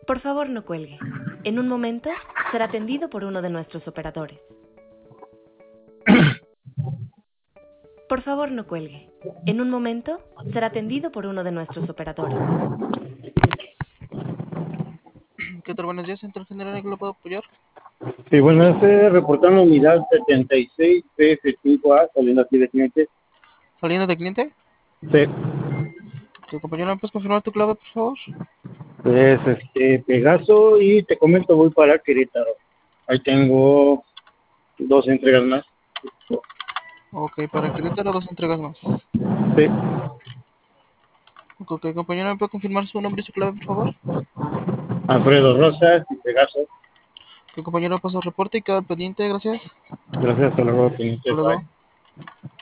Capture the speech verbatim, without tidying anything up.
Por favor, no cuelgue. En un momento será atendido por uno de nuestros operadores. Por favor, no cuelgue. En un momento será atendido por uno de nuestros operadores. ¿Qué tal? Buenos días, Central General, ¿en qué lo puedo apoyar? Sí, bueno, estoy reportando unidad setenta y seis P F cinco A saliendo aquí de cliente. ¿Saliendo de cliente? Sí, ¿Tu compañero me puedes confirmar tu clave, por favor? es este Pegaso y te comento, voy para Querétaro. Ahí tengo dos entregas más. Ok, para Querétaro, dos entregas más. Sí, Ok, compañero, ¿me puede confirmar su nombre y su clave, por favor? Alfredo Rosas y Pegaso. Tu compañero pasó el reporte y queda al pendiente, gracias. Gracias, hasta luego, teniente. Hasta luego. Bye.